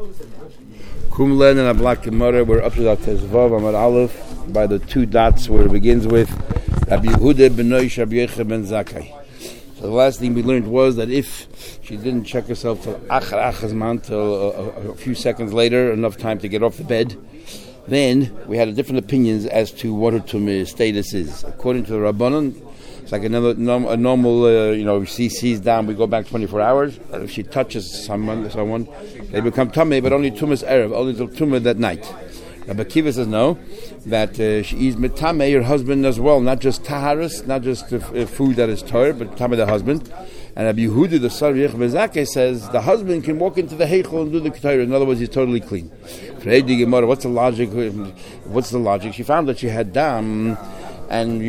Kumlen and a black Gemara. We're up to that Tezvav Amar Aleph by the two dots where it begins with Rabbi Yehuda ben Noish Rabbi Yochanan ben Zakkai. So the last thing we learned was that if she didn't check herself till Achar Achazman, till a few seconds later, enough time to get off the bed, then we had different opinions as to what her tummy status is. According to the Rabbanan, it's like a normal, she sees down, we go back 24 hours. If she touches someone, they become tummy, but only tumas erev, only till tumah that night. Rabbi Akiva says no, that she is metame her husband as well, not just taharis, not just food that is torah, but tame the husband. And Rabbi Yehuda, the son of Yochanan ben Zakkai, says the husband can walk into the heichel and do the ketayra. In other words, he's totally clean. What's the logic? What's the logic? She found that she had dam, and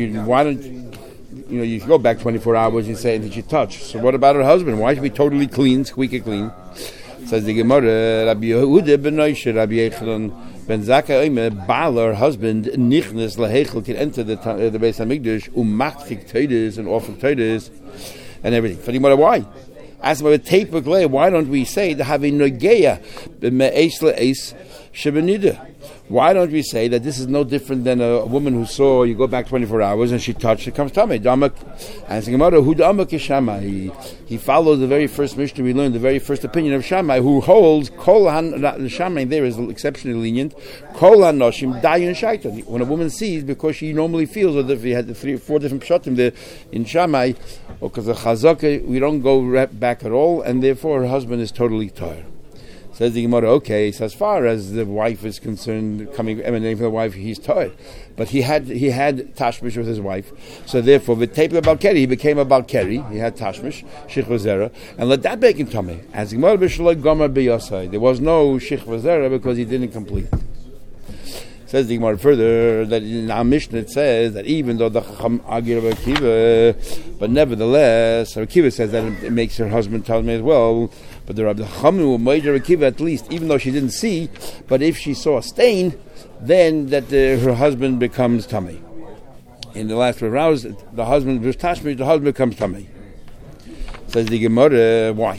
you go back 24 hours and say, did she touch? So what about her husband? Why should be totally clean, squeaky clean? Says the Gemara, Rabbi Yehuda ben Noish, Rabbi Yochanan ben Zakkai, Baal, her husband, nichnes laheichel, can enter the Beis Hamikdash, machzik teides and offer teides and everything. For the Gemara, why? Ask about tape of clay. Why don't we say to have a nogeya me'eis le'eis shebenida? Why don't we say that this is no different than a woman who saw you go back 24 hours and she touched, it comes tummy. Damak, and the Gemara, who damak is Shammai. He follows the very first Mishnah we learned, the very first opinion of Shammai, who holds kol han Shammai there is exceptionally lenient. Kol han noshim dayan shaitan. When a woman sees, because she normally feels as if he had the 3 or 4 different pshatim there in Shammai, because the chazaka we don't go back at all, and therefore her husband is totally tired. Says the Gemara, okay, so as far as the wife is concerned, emanating from the wife, he's tired. But he had tashmish with his wife. So therefore, with tape of Balkeri, he became a Balkeri. He had tashmish, shich v'zera, and let that make him tummy. As the Gemara b'shaloi gomer b'yosai. There was no shich v'zera because he didn't complete. Says the Gemara further that in our Mishnah it says that even though the Chacham argue Rabbi Akiva, but nevertheless, Rabbi Akiva says that it makes her husband tummy as well. But the Chacham who made Rabbi Akiva at least, even though she didn't see, but if she saw a stain, then that her husband becomes tummy. In the last 12 hours, the husband becomes tummy. Says the Gemara, why?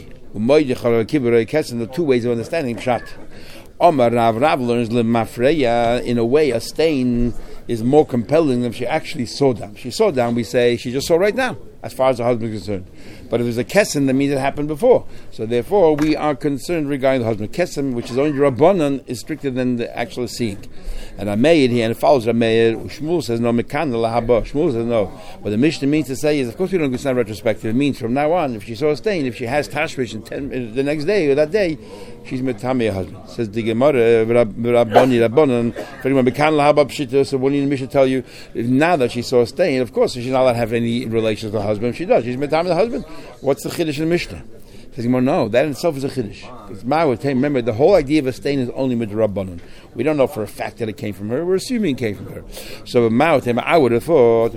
The 2 ways of understanding Pshat. Omar Rav learns lemafreya, in a way a stain is more compelling than if she actually saw down. She saw down, we say she just saw right now, as far as the husband is concerned. But if there's a kesem, that means it happened before. So therefore, we are concerned regarding the husband. Kesem, which is only Rabbanan, is stricter than the actual seeing. And Ameir here, and it follows Ameir, Shmuel says no, Mekan lahaba. Shmuel says no. What the Mishnah means to say is, of course we don't understand retrospective. It means from now on, if she saw a stain, if she has tashmish the next day or that day, she's metami her husband. Says the Gemara, Rabbanan, for anyone Mekan lahaba pshita. So what did the Mishnah tell you? Now that she saw a stain, of course she's not allowed to have any relations with her husband. If she does, she's metami the husband. What's the chiddush in the Mishnah? Says, no, that in itself is a chiddush. Remember, the whole idea of a stain is only with Rabbanon. We don't know for a fact that it came from her. We're assuming it came from her. So I would have thought,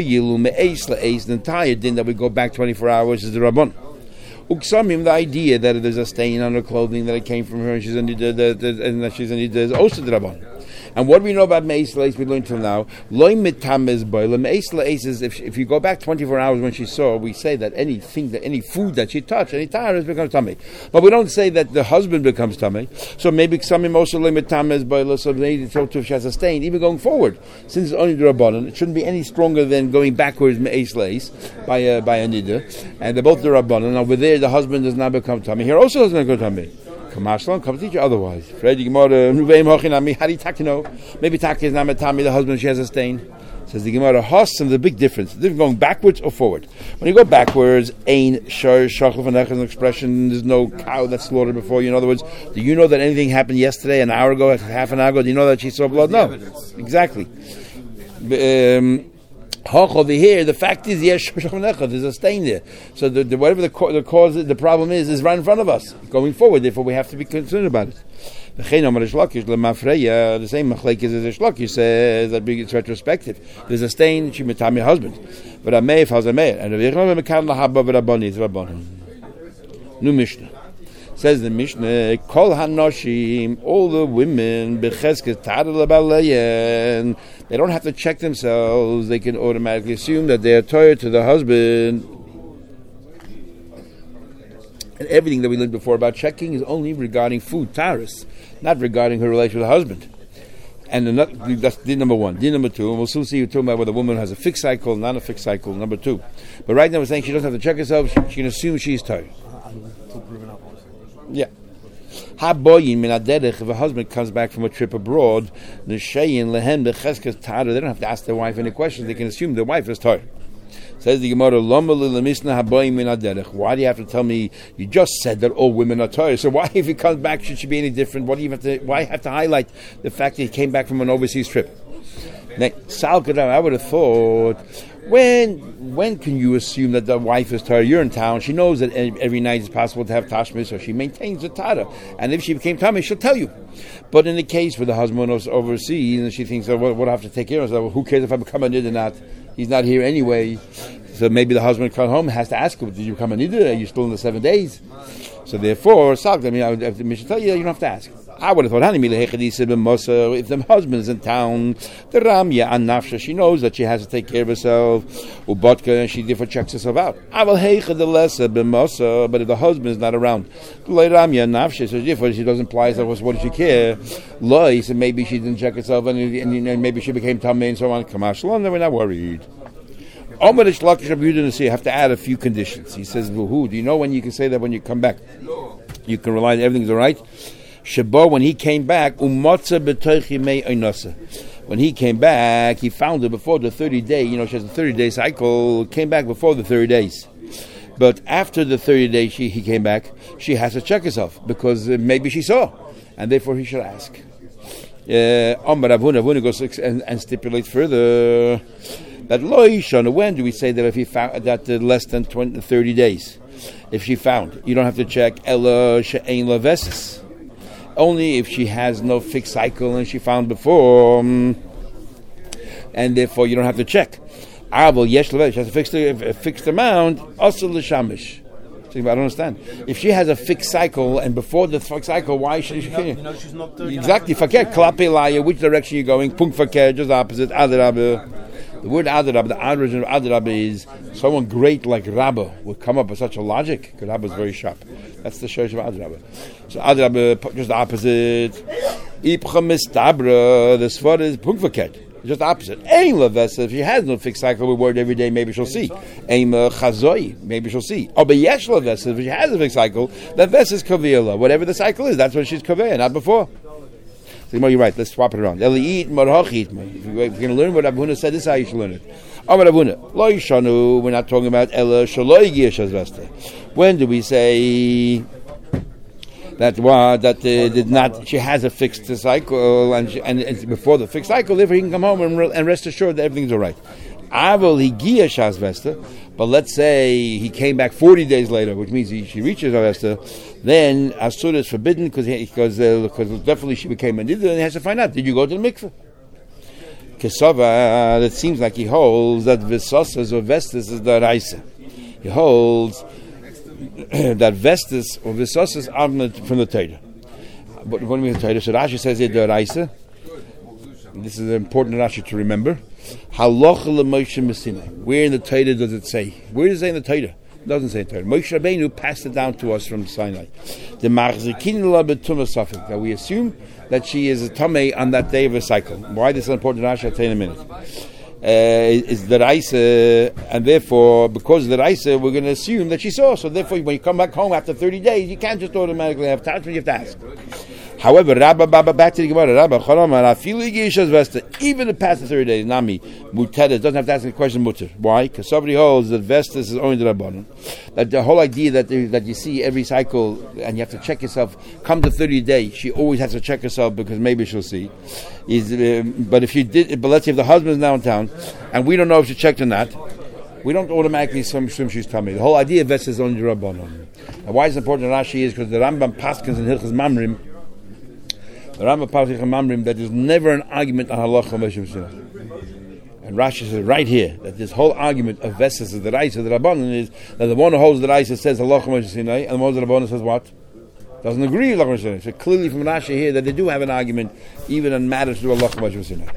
the entire din that we go back 24 hours is the Rabbanon. Uksamim, the idea that there's a stain on her clothing, that it came from her, and she's in the is also the Rabbanon. And what do we know about Me'es Le'es we learned till now? Loi mitamez boile. Me'es Le'es is if you go back 24 hours when she saw, we say that any food that she touched, any tire has become tummy. But we don't say that the husband becomes tummy. So maybe some also loi mitamez boile. So maybe if she has a stain, even going forward, since it's only the Rabbanon, it shouldn't be any stronger than going backwards Me'es Le'es by a nida. And they're both the Rabbanon. Over there, the husband does not become tummy. Here also doesn't become tummy. Come teach you otherwise. How do you know? Maybe Taki is not metami the husband, she has a stain. Says the Gemara, Hossam, the big difference. They're going backwards or forward. When you go backwards, ein shar shachlef anech is an expression. There's no cow that's slaughtered before you. In other words, do you know that anything happened yesterday, an hour ago, half an hour ago? Do you know that she saw blood? No, exactly. Over here, the fact is, yes, there's a stain there. So whatever the cause, the problem is right in front of us going forward. Therefore, we have to be concerned about it. The same machlekes as a Shlakish says that it's retrospective. There's a stain, she metami husband. But Ameir falls Ameir, and New Mishnah. Says the Mishnah, Kol Hanoshim, all the women, they don't have to check themselves. They can automatically assume that they are tied to the husband. everything that we learned before about checking is only regarding food, taris, not regarding her relation with the husband. And that's din number one. Din number two, and we'll soon see you talking about whether a woman has a fixed cycle, not a fixed cycle, number two. But right now we're saying she doesn't have to check herself, she can assume she's tired. Yeah. If a husband comes back from a trip abroad, they don't have to ask their wife any questions, they can assume their wife is tired. Says the Gemara, why do you have to tell me? You just said that all women are tired. So why, if he comes back, should she be any different? Why have to highlight the fact that he came back from an overseas trip? Now, I would have thought, when can you assume that the wife is tired? You're in town. She knows that every night it's possible to have tashmis, so she maintains the tara. And if she became tummy, she'll tell you. But in the case where the husband was overseas and she thinks, what do I have to take care of? So, well, who cares if I become a nid or not? He's not here anyway. So maybe the husband comes home has to ask him, did you become a nid? Are you still in the 7 days? So therefore, I should tell you, you don't have to ask. I would have thought, if the husband's in town, the Ramya and Nafsha, she knows that she has to take care of herself, Ubotka, and she therefore checks herself out. But if the husband is not around, Ramya and Nafsha, so therefore she doesn't apply herself, what does she care? Loi, so maybe she didn't check herself, and maybe she became Tameh and so on. Then we're not worried. You have to add a few conditions. He says, do you know when you can say that when you come back? You can rely that everything's all right? Shabo, when he came back, when he came back, he found her before the 30 day. She has a 30-day cycle. Came back before the 30 days, but after the 30 days, he came back. She has to check herself because maybe she saw, and therefore he should ask. Avuna goes and stipulates further that loishana. When do we say that if he found that less than 30 days? If she found, you don't have to check. Ella she'ein lavesis. Only if she has no fixed cycle and she found before, and therefore you don't have to check. She has a fixed amount. Also l'shamish. I don't understand. If she has a fixed cycle and before the fixed cycle, why should she? She's not exactly. Fakir klape laya. Which direction you're going? Punkt fakir, just opposite. Adrabah. The word Adrabah, the origin of Adrabah is someone great like Rabbah would come up with such a logic, because Rabbah is very sharp. That's the church of Adrabah. So Adrabah, just the opposite. Ipcha mistabra, the svar is Punkvaket. Just the opposite. Ein levesa, if she has no fixed cycle, we word every day, maybe she'll see. Ein chazoi, maybe she'll see. But yesh levesa, if she has a fixed cycle, that vesa is kaviyala. Whatever the cycle is, that's when she's kaviyah, not before. So, you're right, let's swap it around. If you're going to learn what Abuna said, this is how you should learn it. We're not talking about Ella Shaloi Giyashazvesta. When do we say that did not? She has a fixed cycle, and before the fixed cycle, therefore he can come home and rest assured that everything's all right. But let's say he came back 40 days later, which means she reaches Avesta, then Asura is forbidden because definitely she became a nidr, and he has to find out, did you go to the mikveh? Kesava, that seems like he holds that Vesosas or Vestas is the Raisa. He holds that Vestas or Vesosas are from the Torah. But what do we mean the Torah? So Rashi says here the Raisa. This is an important Rashi to remember. Halacha l'Moshe Messina. Where in the Torah does it say? Where does it say in the Torah? It doesn't say in the Torah. Moshe Rabbeinu passed it down to us from Sinai. The Machzikin la b'tumah safek. That we assume that she is a tamei on that day of a cycle. Why this is important Rashi? I'll tell you in a minute. Is the Raisa, and therefore, because of the Raisa, we're going to assume that she saw. So therefore, when you come back home after 30 days, you can't just automatically have touch, but you have to ask. However, back to the Gemara, even if past the 30 days, Nami, Muteda, doesn't have to ask the question, Mutter. Why? Because somebody holds that Vestas is only the Rabbanon. That the whole idea that you see every cycle, and you have to check yourself, come to 30 days, she always has to check herself because maybe she'll see. But if let's say if the husband is now in town, and we don't know if she checked or not, we don't automatically assume she's tummy. The whole idea of Vestas is only the Rabbanon. And why it's important in Rashi is because the Rambam Paskins and Hilchas Mamrim, that there's never an argument on halacha Moshe Messina. And Rashi says right here that this whole argument of Vestas is the Raisa, the Rabbanon is that the one who holds the Raisa says halacha Moshe Sinai, and the one who holds the Rabbanon says what? Doesn't agree with halacha Moshe Sinai. So clearly from Rashi here that they do have an argument even on matters to do halacha Moshe Sinai.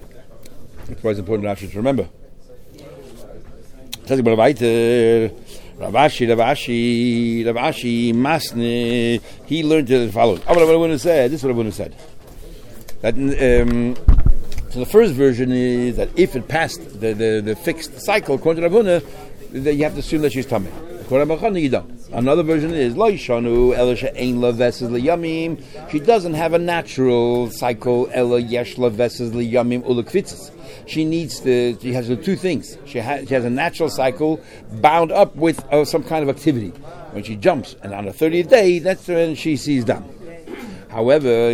That's why it's important Rashi to remember. Rav Ashi, Masne, he learned the following. Oh, what I want to say, this is what I want to say. That, so the first version is that if it passed the fixed cycle, according to Rav Huna, then you have to assume that she's tamei. According to Rav Chana, you don't. Another version is Lo Yishanu Ela She'ein La Veses Liyamim. She doesn't have a natural cycle. Ela Yesh La Veses Liyamim Ulekvitzes. She has the two things. She has a natural cycle bound up with some kind of activity. When she jumps, and on the 30th day, that's when she sees dam. However,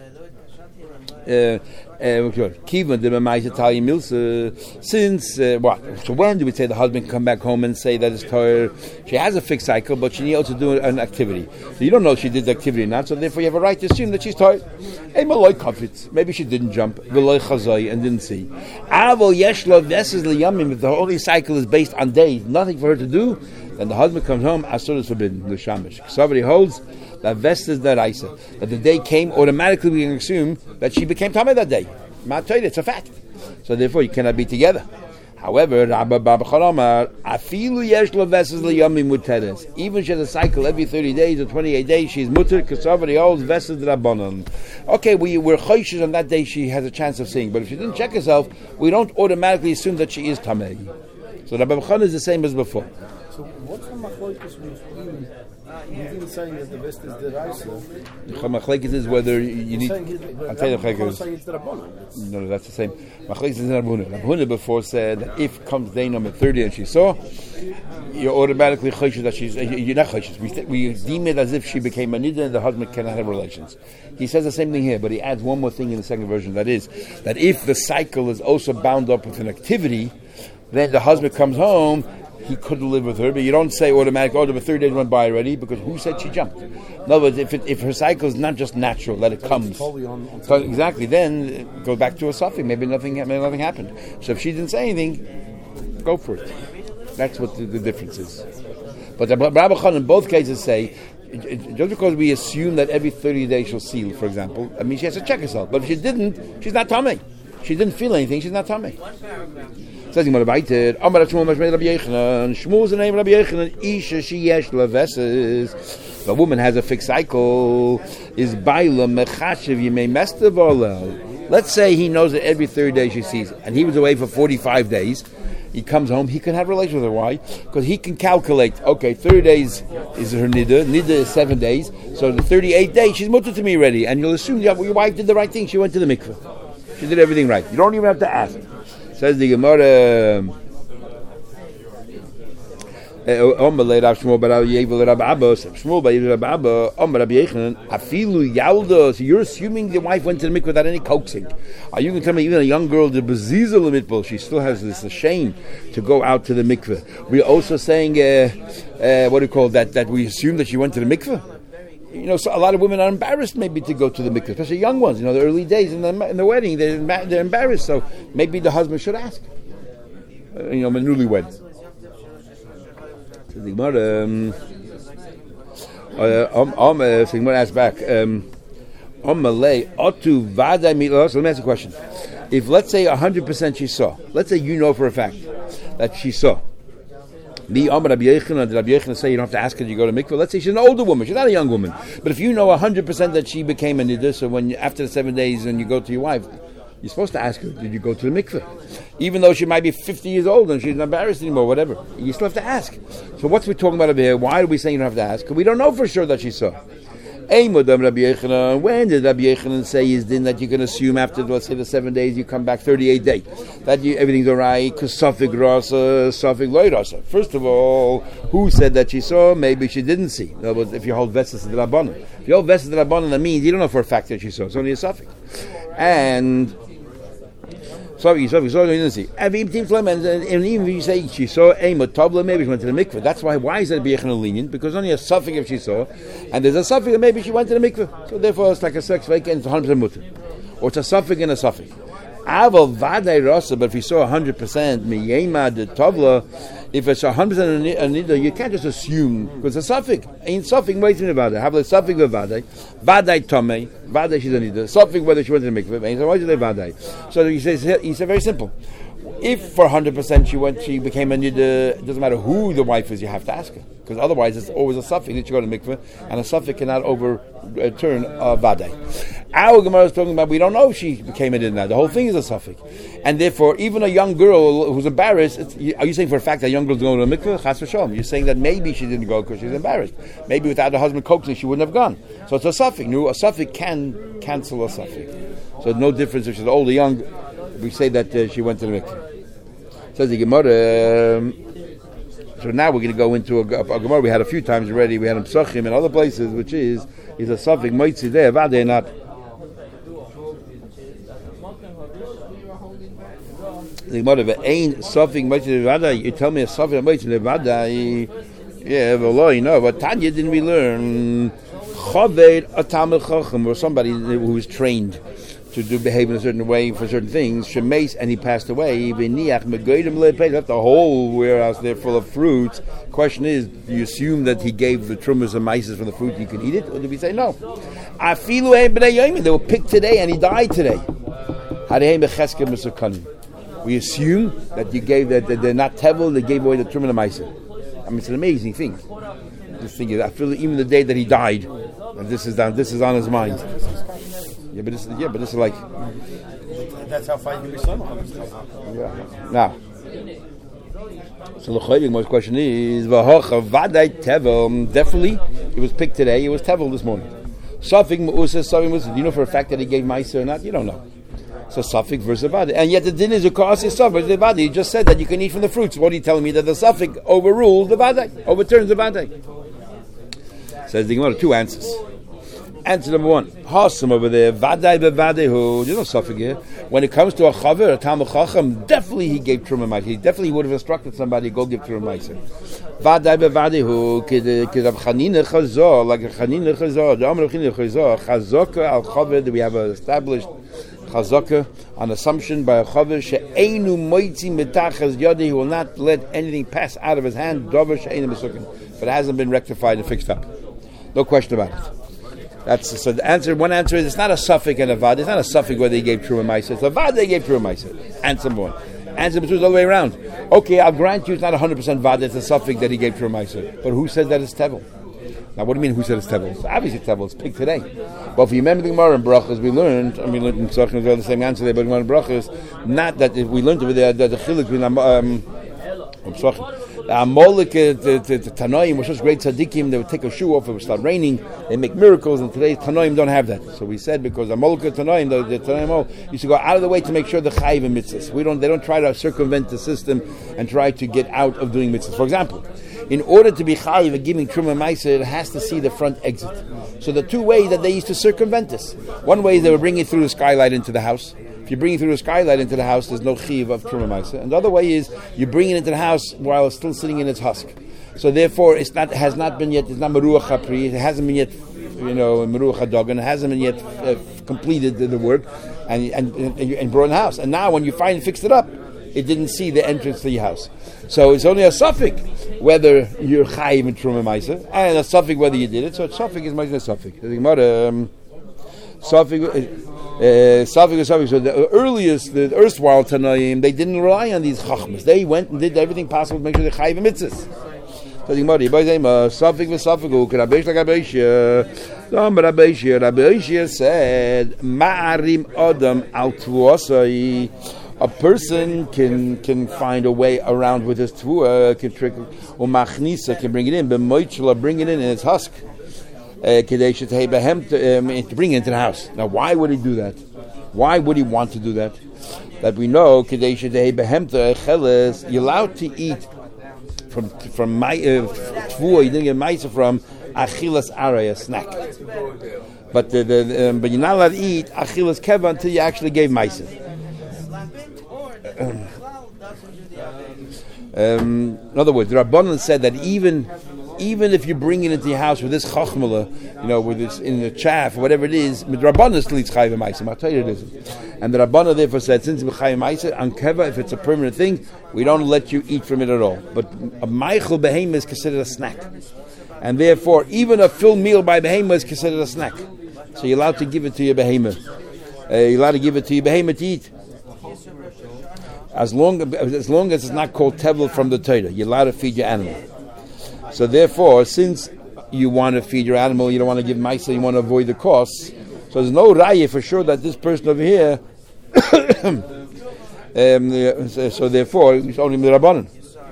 since what? So when do we say the husband come back home and say that it's Torah? She has a fixed cycle, but she needs to do an activity. So you don't know if she did the activity or not. So therefore, you have a right to assume that she's Torah. Maybe she didn't jump, and didn't see. If the holy cycle is based on days, nothing for her to do, then the husband comes home. Asur is forbidden. The shamish. Somebody holds that vestes deraisa, that the day came, automatically we can assume that she became tamei that day. It's a fact. So therefore you cannot be together. However, even she has a cycle every 30 days or 28 days, she's mutter because somebody holds vestes derabanan. Okay, we're choishes on that day she has a chance of seeing, but if she didn't check herself, we don't automatically assume that she is tamei. So Rabbi Chana is the same as before. So what's the machlokes with you? You're saying that the vest is deraisa. The machlokes is whether you need. I'll tell you the machlokes. No, that's the same. Machlokes is Rav Huna. Rav Huna before said that if comes day number 30 and she saw, you're automatically choishes that you're not choishes. We deem it as if she became a nida and the husband cannot have relations. He says the same thing here, but he adds one more thing in the second version. That is that if the cycle is also bound up with an activity, then the husband comes home. He could live with her, but you don't say automatically, the 30 days went by already, because who said she jumped? In other words, if her cycle is not just natural, that it comes. So exactly, then go back to a suffix. Maybe nothing happened. So if she didn't say anything, go for it. That's what the difference is. But the Rabbi Chana in both cases say, just because we assume that every 30 days she'll seal, for example, I mean she has to check herself. But if she didn't, she's not tamei. She didn't feel anything, she's not tamei. Says Gemara Baited, Amar Shmuel Mashmei Rabbi Yechanan. Shmuel's the name of Rabbi Yechanan. Isha sheyesh leveses. The woman has a fixed cycle. Is baila mechashiv yimei mesta v'olel. Let's say he knows that every 30 days she sees, and he was away for 45 days. He comes home, he can have relations with her. Why? Because he can calculate, 30 days is her nida. Nida is 7 days. So the 38th day, she's mutter to me already. And you'll assume your wife did the right thing. She went to the mikveh. She did everything right. You don't even have to ask. Says the Gemara, so you're assuming the wife went to the mikveh without any coaxing. Are you going to tell me even a young girl, the beziza limitbul, she still has this shame to go out to the mikveh? We're also saying, what do you call that we assume that she went to the mikveh? So a lot of women are embarrassed maybe to go to the mikveh, especially young ones. The early days in the wedding, they're embarrassed. So maybe the husband should ask. Newlyweds. So the Gemara asks back. Let me ask a question. If let's say 100% she saw, let's say you know for a fact that she saw. Did Rabbi Yechanan say you don't have to ask her to go to mikveh? Let's say she's an older woman, she's not a young woman. But if you know 100% that she became a niddah, so when after the 7 days and you go to your wife, you're supposed to ask her, did you go to the mikveh? Even though she might be 50 years old and she's not embarrassed anymore, whatever. You still have to ask. So what's we talking about over here? Why are we saying you don't have to ask? Because we don't know for sure that she saw. When did Rabbi Yechanan say is then that you can assume after, let's say, the 7 days you come back 38 days that everything's all right? Because safik rasa, safik loy rasa. First of all, who said that she saw? Maybe she didn't see. In other words, if you hold vestes de rabbanan, if you hold vestes de rabbanan, that means you don't know for a fact that she saw. It's only a safik. And you didn't see. And even if you say she saw Ema Tabla, maybe she went to the mikveh. That's why is that Rabbi Yechanan lenient? Because only a suffix if she saw, and there's a suffix that maybe she went to the mikveh. So therefore it's like a sex fake and it's 100% mutter. Or it's a suffix and a suffix. Aval vaday rasa, but if you saw 100% miyema de Tabla, if it's 100% a nida, you can't just assume, because it's a suffix. Ain't suffix waiting about it. Have a suffix of vaday. Vaday tomei. Vaday she's a nida. Suffix whether she went to the mikveh. So why did they vaday? So he said very simple. If for 100% she became a nida, it doesn't matter who the wife is, you have to ask her. Because otherwise it's always a suffix that you go to mikveh, and a suffix cannot overturn a vadai. Our Gemara is talking about, we don't know if she became a nida now. The whole thing is a suffix. And therefore, even a young girl who's embarrassed, are you saying for a fact that young girl's going to a mikveh? Chas v'shalom. You're saying that maybe she didn't go because she's embarrassed. Maybe without her husband coaxing, she wouldn't have gone. So it's a suffix. A suffix can cancel a suffix. So no difference if she's old or young. We say that she went to the mikveh. Says the Gemara. So now we're going to go into a Gemara we had a few times already. We had in Psachim and other places, which is a suffix moitzi there, vade not. The Gemara ain't suffix moitzi vade. You tell me a suffix moitzi vade. Yeah, well, but Tanya didn't we learn? Chaved a Talmid Chacham, or somebody who was trained to behave in a certain way for certain things, shemeis, and he passed away. Left the whole warehouse there full of fruits. Question is, do you assume that he gave the trumas and maises from the fruit, you can eat it, or do we say no? They were picked today and he died today. We assume that you gave that they're not tevel, they gave away the trumas and maises. I mean, it's an amazing thing. Just think, I feel even the day that he died, and this is on his mind. Yeah, but this is like. That's how far you can be son. Yeah. Now, so the Chayving question is: definitely, it was picked today. It was tevel this morning. Safik Ma'usa, Safik Ma'usa. Do you know for a fact that he gave Ma'aser or not? You don't know. So Safik versus Vadi, and yet the din is a cause is Safik versus Vadi. He just said that you can eat from the fruits. What are you telling me that the Safik overrules the Vadi, overturns the Vadi? Says the Gemara, two answers. Answer number one, Hasam over there, Vadai bevadehu. There's no suffix here. When it comes to a chaver, a Talmid Chacham, definitely he gave Truma Ma'aser. He definitely would have instructed somebody go give Truma Ma'aser. Vadai bevadehu, k'Rav Chanina Chazor, like Chanina Chazor, the Amar Chanina Chazor, Chazaka al chaver. That we have an established Chazaka, an assumption by a chaver she'einu moitzi mitachas yadi. He will not let anything pass out of his hand. Dover she'einu mesukin, but it hasn't been rectified and fixed up. No question about it. That's so. The answer. One answer is it's not a suffix and a vad. It's not a suffix whether he gave Truma Ma'aser. It's a vad they gave Truma Ma'aser. Answer number one. Answer number two is all the way around. Okay, I'll grant you it's not 100% vad. It's a suffix that he gave Truma Ma'aser. But who says that it's tevel? Now, what do you mean? Who said it's tevel? It's obviously tevel. It's picked today. But if you remember the Gemara in Brachos, we learned in Psachim as well the same answer there. But in Brachos, not that we learned over there that the chiluk between Psachim. The Amalek, the Tanoim were such great tzaddikim, they would take a shoe off, it would start raining, they make miracles, and today's Tanoim don't have that. So we said, because Amalek Tanoim, the Tanoim used to go out of the way to make sure the chayiv and mitzvahs. They don't try to circumvent the system and try to get out of doing mitzvahs. For example, in order to be chayiv and giving Truma Ma'aser, it has to see the front exit. So the two ways that they used to circumvent this. One way is they would bring it through the skylight into the house. If you bring it through the skylight into the house, there's no chiv of Truma Ma'aser. And the other way is you bring it into the house while it's still sitting in its husk. So therefore, has not been yet. It's not meruach hapri. It hasn't been yet, meruach hadogan. It hasn't been yet completed the work, and brought in the house. And now, when you finally fixed it up, it didn't see the entrance to your house. So it's only a suffix whether you're chayiv in Truma Ma'aser, and a suffix whether you did it. So a suffix is a suffix. Suffix. So the earliest, the erstwhile Tanaim, they didn't rely on these chachmas. They went and did everything possible to make sure they chayiv mitzvahs. So the Gemara, suffix v'suffix. Rabbi Ishia said, Ma'arim Adam al tuosai. A person can find a way around with his tuah, can trick, or machnisa can bring it in, but moichla bring it in its husk. To bring it into the house. Now, why would he do that? Why would he want to do that? That we know, you're allowed to eat from my tvuah. You didn't get ma'aser from achilas aray, a snack. But but you're not allowed to eat achilas keva until you actually gave ma'aser. In other words, the Rabbanan said that even if you bring it into your house with this chachmala, with this in the chaff or whatever it is, the Rabbanan still eats chayiv ma'aser. I'll tell you it isn't. And the Rabbanan therefore said, since it's chayiv ma'aser, on keva, if it's a permanent thing, we don't let you eat from it at all. But a meichel behema is considered a snack, and therefore even a full meal by behema is considered a snack. So you're allowed to give it to your behema. You're allowed to give it to your behema to eat. as long as it's not called tevel from the Torah, you're allowed to feed your animal. So therefore, since you want to feed your animal, you don't want to give ma'isa, you want to avoid the costs. So there's no raya for sure that this person over here. So therefore, it's only Rabbanan.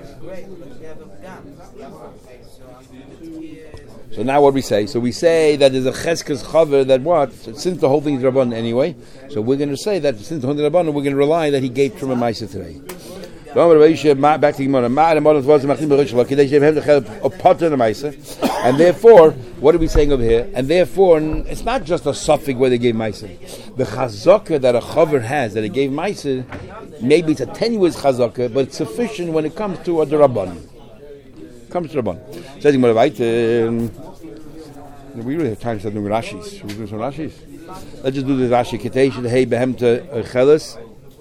So now what we say? So we say that there's a cheskes chaver that what? Since the whole thing is Rabbanan anyway, so we're going to say that since the whole thing is Rabbanan, we're going to rely that he gave Truma Maisa today. Back to Gemara. And therefore, what are we saying over here? And therefore, it's not just a suffix where they gave Maisa. The chazaka that a chaver has, that he gave Maisa, maybe it's a tenuous chazaka, but it's sufficient when it comes to a Rabbanan. Says Gemara, we really have time to start doing Rashis. Should we do some Rashis? Let's just do the Rashi. Keteish hey behemta cheles.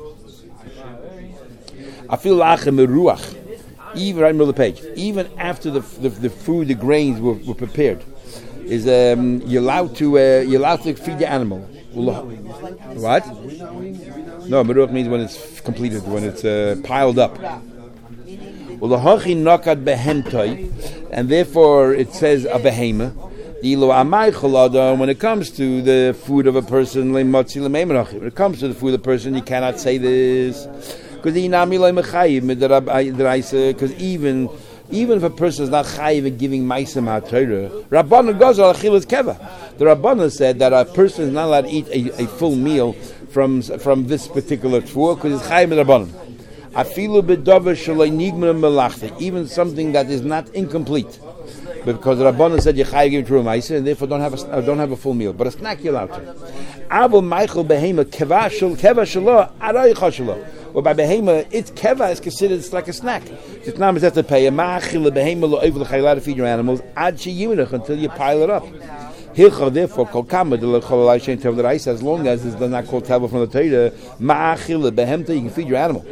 I feel lachem meruach. Even right in the middle of the page, even after the food, the grains were prepared, is you're allowed to feed the animal. What? No, meruach means when it's completed, when it's piled up. And therefore it says a behema. When it comes to the food of a person, when it comes to the food of a person, you cannot say this. Because even if a person is not chayiv in giving ma'aseh ma'atorah, Rabbanan goes al achilas keva. The Rabbanan said that a person is not allowed to eat a full meal from this particular tfuah because it's chayiv in Rabbanan. Even something that is not incomplete, because the Rabbanan said Yechai give true ma'aseh, and therefore don't have a full meal, but a snack you're allowed to. Or by behema, it's keva is considered like a snack. It's not meant to pay a ma'achil behema lo over the allowed to feed your animals until you pile it up. Therefore, as long as it's not called table from the Torah, ma'achil behemta, you can feed your animal.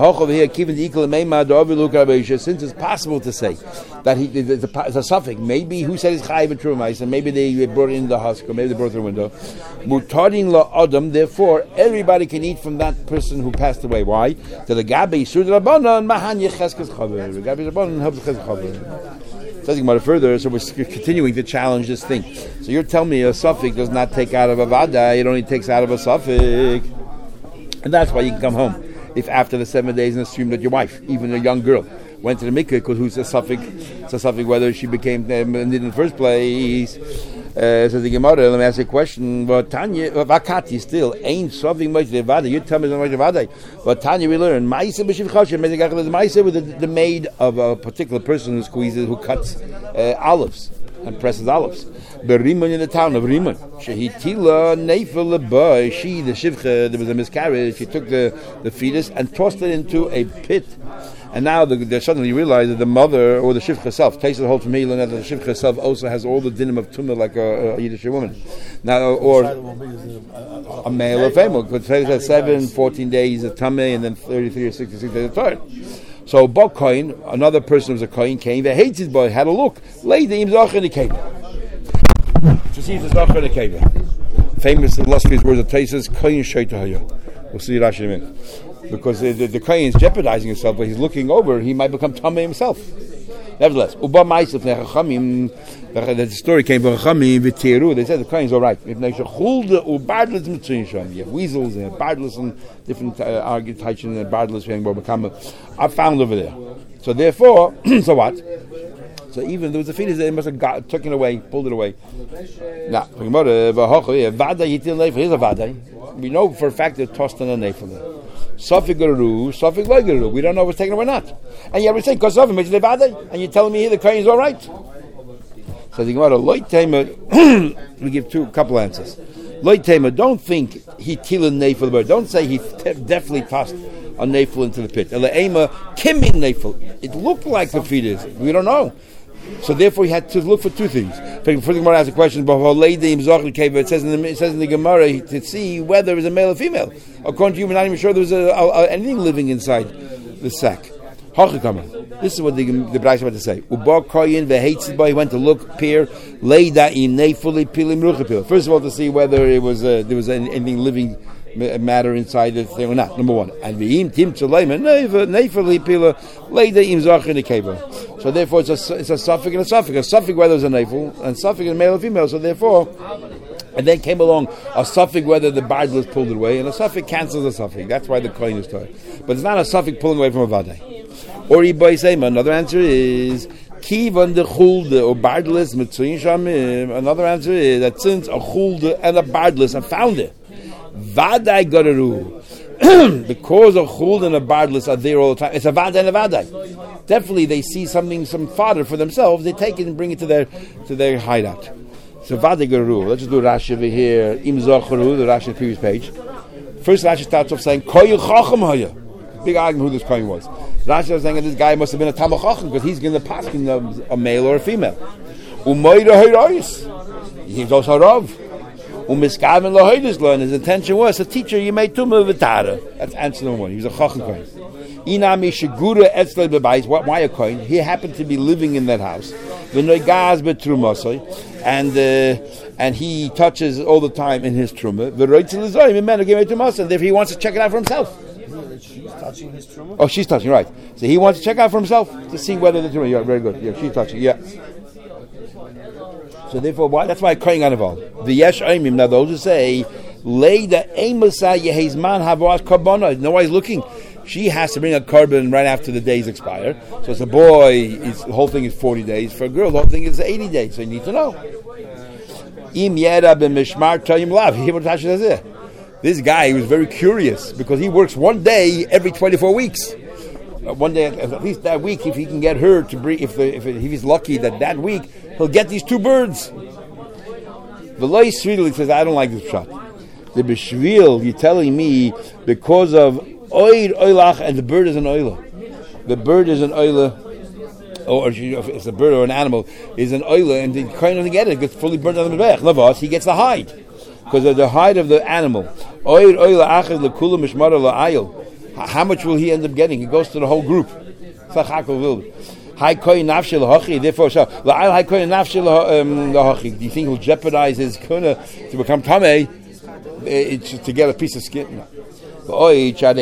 Since it's possible to say that it's a suffix, maybe who said it's chayiv and true ma'aseh, and maybe they brought it in the husk, or maybe they brought it through the window. Mutarin la adam. Therefore, everybody can eat from that person who passed away. Why? To the gabi sur the rabbanon mahan yecheskes chaver. The gabi rabbanon helps cheskes chaver. Talking about it further, so we're continuing to challenge this thing. So you're telling me a suffix does not take out of a vada; it only takes out of a suffix, and that's why you can come home if after the 7 days and assume that your wife, even a young girl, went to the mikveh, because who's a suffix? It's a suffix whether she became in the first place. Says the Gemara. Let me ask you a question. Tanya, vakati still ain't suffix much the vada. You tell me the much vada. But Tanya, we learn ma'aseh b'shiv chashem. Ma'aseh with the maid of a particular person who cuts olives and presses olives. The Rimmon in the town of Rimmon. Shehitila neifel boy. She, the shivcha, there was a miscarriage. She took the fetus and tossed it into a pit. And now they suddenly realize that the mother or the shivcha herself takes the whole from here, and that the shivcha herself also has all the dinim of tumah like a Yiddish woman. Now, or a male or female. Could say that 7, 14 days of tumah, and then 33 or 66 days of Torah. So, Bo Kohen, another person who was a Kohen, came. They hated his boy. Had a look. Later, he was in the cave. To see if there's in the cave. Famous illustrious words of Taisus, Kohen Shaitahaya. We'll see Rashi in a minute. Because the Kohen is jeopardizing himself, but he's looking over, he might become Tameh himself. Nevertheless, the story came from Chachamim, they said the Kohen is all right. You have weasels and bardless and different archetypes and bardless are found over there. So therefore, so what? So even there was a fetus, they must have taken it away, pulled it away. Now, here's a vada. We know for a fact they're tossed on a nefel. Safik garu, safik like garu. We don't know if it's taken away or not. And yet we're saying because of him, and you're telling me here the Kohen is all right. So the Gemara, loy tema. We give a couple answers. Loy tema. Don't think he tiled nefel the bird. Don't say he definitely tossed a nefel into the pit. Ela ema kimin nefel. It looked like the fetus. We don't know. So therefore, he had to look for two things. For the Gemara asks a question, it says in the Gemara to see whether it was a male or female. According to you, we're not even sure there was anything living inside the sack. This is what the Braisa is about to say. He went to look, peer, first of all, to see whether there was anything living matter inside the thing or not. Number one. And v'im tim tzaleima neifer lipila leida im zach in the keva. So therefore, it's a suffix and a suffix. A suffix whether it's a neifel and suffix is male or female. So therefore, and then came along a suffix whether the bardless pulled it away, and a suffix cancels a suffix. That's why the coin is tied. But it's not a suffix pulling away from a vadai. Or iboisema. Another answer is kivan de chulde or bardless mitzuyin shamim. Another answer is that since a chulde and a bardless have found it, vadai gararu. The cause of chulde and a bardless are there all the time. It's a vadai and a vadai. Definitely, they see some fodder for themselves. They take it and bring it to their hideout. So vadai gararu. Let's just do Rashi over here. Im zacharu, the Rashi previous page. First Rashi starts off saying koyu chacham haya. Big argument who this kohen was. Rashi was saying that this guy must have been a Talmid Chacham because he's going to pass a male or a female. Umayra hayrais. He's also a Rav. Umiskaven lahoydis lo, and his intention was a teacher. You made tumah v'tara. That's answer number one. He was a Chacham kohen. Inami shegura etzlei bebayis. Why a kohen? He happened to be living in that house. V'noigaz betrumasoi, and he touches all the time in his truma. V'roitzel lizoyim imenu gimei tumas, and therefore he wants to check it out for himself. She's touching his truma? Oh, she's touching, right. So he wants to check out for himself to see whether the truma. Yeah, very good. Yeah, she's touching, yeah. So therefore, why? That's why Kohen got involved. The Yesh Aimim, now those who say, Leida Eimasa Yehezman Havas Karbona. No one is looking. She has to bring a carbon right after the days expire. So as a boy, the whole thing is 40 days. For a girl, the whole thing is 80 days. So you need to know. Im Yera ben Mishmar Tayim Lav. Hear what Rashi says here. This guy was very curious because he works one day every 24 weeks. One day, at least that week, if he can get her to bring, if he's lucky that week, he'll get these two birds. The Loi Svidel says, I don't like this shot. The Bishvil, you're telling me because of Oid Oilach, and the bird is an Oila. The bird is an Oila, or if it's a bird or an animal, is an Oila, and he kind of get it, it gets fully burnt on the Mezbech. Lavas, he gets the hide. Because of the hide of the animal. How much will he end up getting? He goes to the whole group. Therefore, do you think he'll jeopardize his kuna to become tamei to get a piece of skin? I just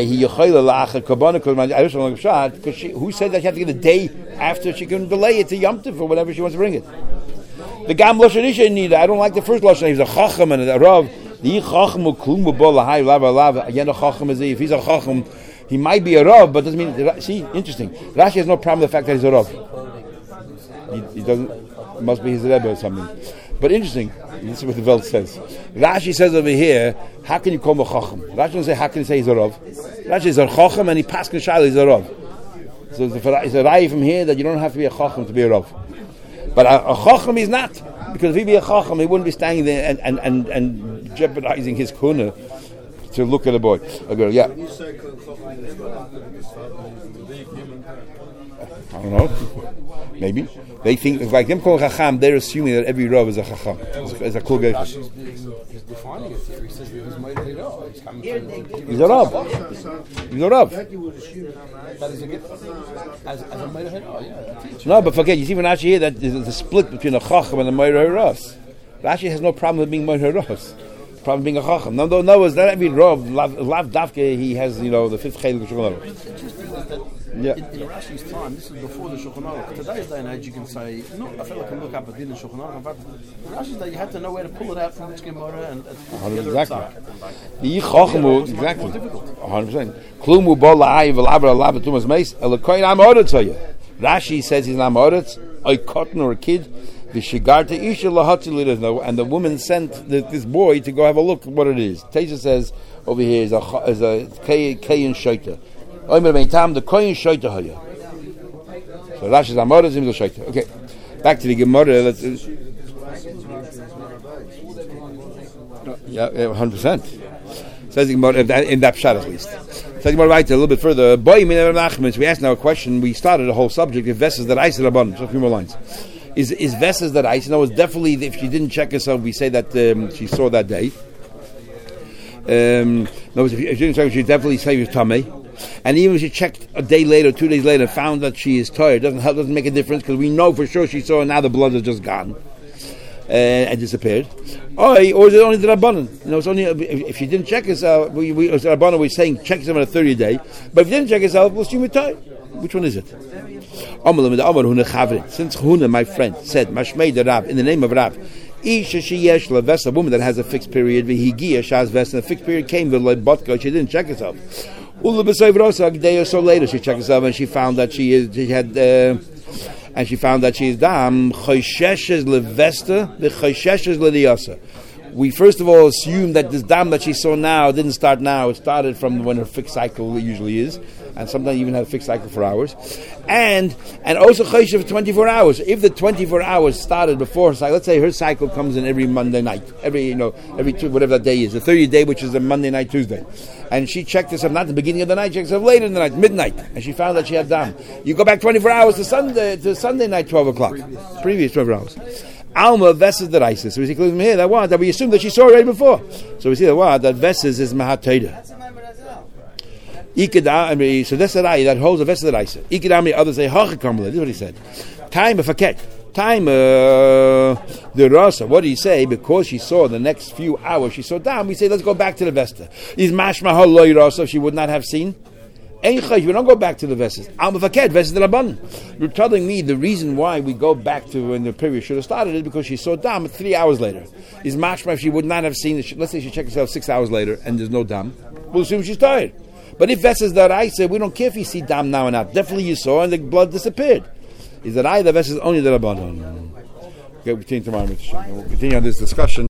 want to shot because who said that you have to get a day after she can delay it to Yom Tov or whatever she wants to bring it? The Gam Lashon Isha neither. I don't like the first Lashon. He's a Chacham and a Rav. The Chacham klum b'bol lahai lava. Again, a Chacham is if he's a Chacham, he might be a Rav, but doesn't mean. See, interesting. Rashi has no problem with the fact that he's a Rav. He doesn't. It must be his Rebbe or something. But interesting. This is what the Welt says. Rashi says over here, how can you call him a Chacham? Rashi doesn't say how can you say he's a Rav. Rashi is a Chacham and he passed Nishal, he's a Rav. So it's a Rai from here that you don't have to be a Chacham to be a Rav. But a Chacham is not, because if he be a Chacham, he wouldn't be standing there and jeopardizing his kuna to look at a boy. A girl, yeah. I don't know. Maybe they think it's like them calling Chacham. They're assuming that every Rav is a Chacham. Is a cool guy. He's defining it here. He says that he's made it up. He's a Rav. He's a Rav. That is a good as a made it up. Yeah. No, but forget. You see when Rashi here that there's a split between a Chacham and a Meir Ras. Rashi has no problem with being Meir Ras. Problem being a Chacham. No, it's not every Rav. Lav Davke. He has the fifth Chayil of Shulchan Aruch. Yeah. In Rashi's time, this is before the Shulchan Aruch. Today's day and age, you can say, no, I feel like I can look up a din in Shulchan Aruch. In Rashi's day, you had to know where to pull it out from which Gemara and exactly. The Chacham exactly. 100%. Klumu bol la'ay v'lavra la'ava tumas meis elakoyin amoritz hoya. Rashi says he's an amoritz, a cotton or a kid. The shigarta isha lahatzil, and the woman sent this boy to go have a look at what it is. Teisha says over here is a kayin shaita. The koyin shaita haya. So Rashi's amoritz is a shaita. Okay, back to the Gemara. Yeah, 100%. Says the Gemara in that pshat at least. Says the Gemara right a little bit further. Boy, we asked now a question. We started a whole subject of vesses that ice rabban. So a few more lines. Is vesses that ice? No, it's definitely if she didn't check herself. We say that she saw that day. No, if she didn't check, she definitely say she was tamei. And even if she checked a day later, 2 days later, found that she is tired, doesn't make a difference because we know for sure she saw and now the blood is just gone. and disappeared. Or is it only the Rabbanan? It's only if she didn't check herself. The Rabbanan was saying check yourself on a 30 day, but if you didn't check yourself, we'll see you retire. Which one is it? Since Huna, my friend, said Mashmei the Rab in the name of Rab. A woman that has a fixed period, and the fixed period came she didn't check herself. A day or so later, she checked herself and she found that she is dam. We first of all assume that this dam that she saw now didn't start now. It started from when her fixed cycle usually is, and sometimes even had a fixed cycle for hours, and also choshesh for 24 hours. If the 24 hours started before her cycle, let's say her cycle comes in every Monday night, every whatever that day is, the 30th day, which is a Monday night, Tuesday, and she checked herself not at the beginning of the night, she checked herself later in the night, midnight, and she found that she had dam. You go back 24 hours to Sunday night, 12 o'clock, previous 12 hours. Alma Veses the Isis. So we see clearly from here that we assume that she saw already before. So we see that Veses is Mahatayda. So that's the Rai that holds the Veses the Isis. Ikidami, others say Hachakamala. This is what he said. Time of Faket. Time the Rasa. What do you say? Because she saw the next few hours, she saw down. We say let's go back to the Vesta. Is Mashma Haloi Rasa she would not have seen? We don't go back to the Veses. You're telling me the reason why we go back to when the period should have started is because she saw dam 3 hours later. Is mashma if she would not have seen it? Let's say she checked herself 6 hours later and there's no dam. We'll assume she's tired. But if Veses that I say we don't care if you see dam now or not. Definitely you saw and the blood disappeared. Is that I the Veses only the Rabbanon? Okay, we'll continue tomorrow. We'll continue on this discussion.